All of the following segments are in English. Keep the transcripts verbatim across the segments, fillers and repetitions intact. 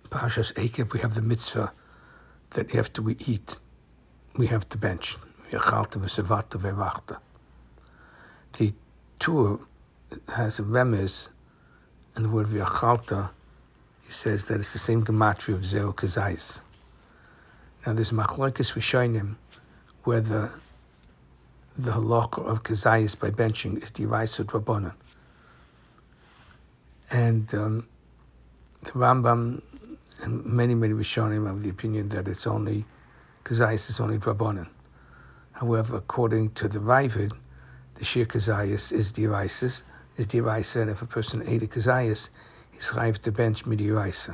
Parshas Eikev, we have the mitzvah that after we eat, we have to bench. The Tur has a remez in the word v'yachalta. He says that it's the same gematria of zeo kazayis. Now there's machlokes rishonim whether the halakha of kazayis by benching is diraisa drabanan. And um, the Rambam and many, many rishonim have the opinion that it's only kazayis is only drabanan. However, according to the Ravid, the shir kazayis is diraisa, is diraisa, and if a person ate a kazayis, he's chayiv to bench midiraisa.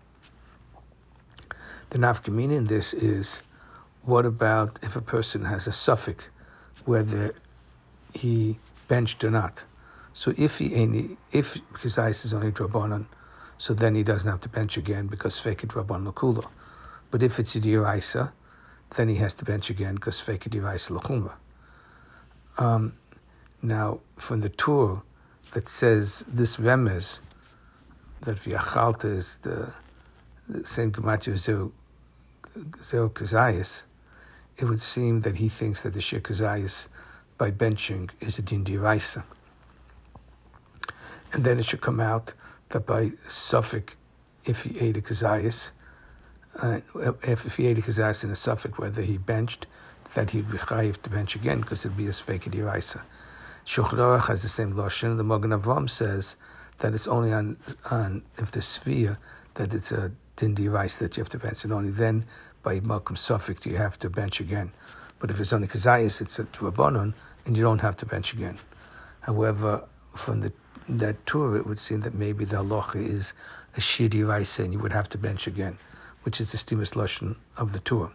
The nafkamina in this is, what about if a person has a suffix whether he benched or not? So if he any, if kazayis is only drabanan, so then he doesn't have to bench again because feked drabanan l'kula. But if it's a diraisa, then he has to bench again because feked diraisa l'chumra. Um, now, from the Tur that says this remez that v'yachalta is the, the same gematria zeo zeo kazayis, it would seem that he thinks that the shir kazayis by benching is a din diraisa. And then it should come out that by suffix, if he ate a kazayis, uh, if, if he ate a kazayis in a suffix, whether he benched, that he'd be chayiv to bench again because it'd be a feked diraisa. Shulchan Aruch has the same lashon. The Magen Avraham says that it's only on on if the sphere that it's a din diraisa that you have to bench, and only then by malkum suffix do you have to bench again. But if it's only kazayis, it's a drabanan, and you don't have to bench again. However, from the that Tur, it would seem that maybe the halacha is a shir diraisa, and you would have to bench again, which is the stimus lashon of the Tur.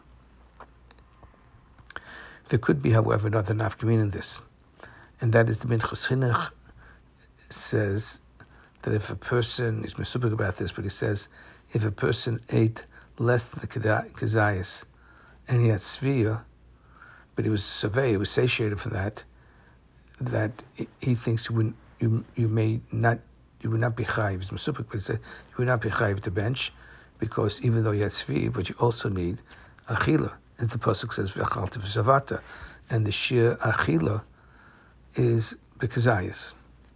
There could be, however, another nafkamin in this, and that is the Minchas Chinuch says that if a person, he's mesubik about this, but he says if a person ate less than the kazayis and he had svia, but he was survey, he was satiated for that, that he thinks he wouldn't, you you may not, you would not be chayiv. He's mesubik, but he said you would not be chayiv to bench because even though you had svia, but you also need achila, as the pasuk says v'achalta v'savata, and the shir achila is bekazayis.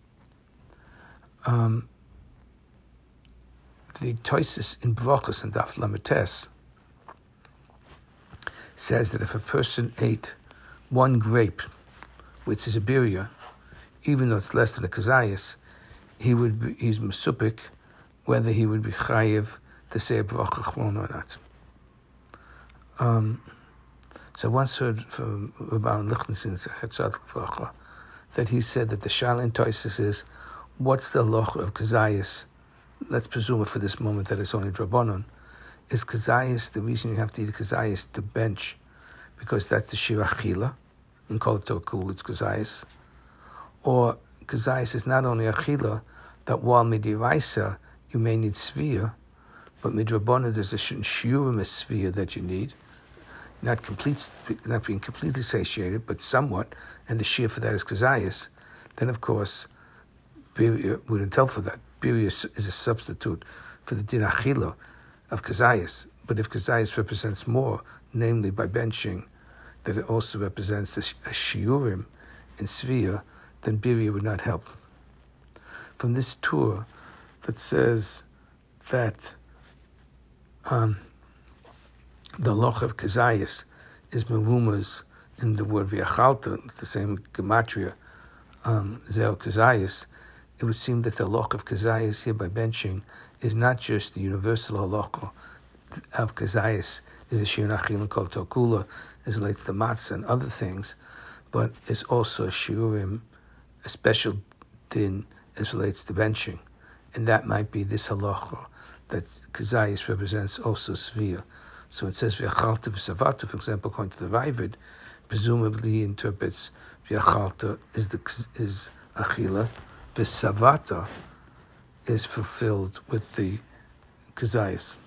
Um, the Toises in Brachos and Daf Lametes says that if a person ate one grape, which is a birya, even though it's less than a kazayis, he would be, he's mesupik whether he would be chayiv to say a bracha chron or not. Um, so I once heard from Rabban Lichtenstein that he said that the Shalin Toises is, what's the halacha of kazayis? Let's presume it for this moment that it's only drabanan. Is kazayis the reason you have to eat kazayis to bench? Because that's the shir achila. In Kol Tokul, it's kazayis. Or kazayis is not only achila, that while midiraisa you may need svia, but midrabanan there's a shiurim svia that you need. Not complete, not being completely satiated, but somewhat, and the shir for that is kazayis. Then of course, birya wouldn't tell for that. Birya is a substitute for the din achila of kazayis. But if kazayis represents more, namely by benching, that it also represents a shiurim in svia, then birya would not help. From this Tur that says that um, the loch of kazayis is merumas in the word v'yachalta, the same gematria, um, zeo kazayis, it would seem that the loch of kazayis here by benching is not just the universal halacha of kazayis, is a shir nachil and kol tokula, as relates to matzah and other things, but is also a shiurim, a special din as relates to benching. And that might be this halacha that kazayis represents also svia. So it says v'yachalta v'savata, for example, according to the Ravid, presumably interprets v'yachalta is the is achila, v'savata is fulfilled with the kazayis.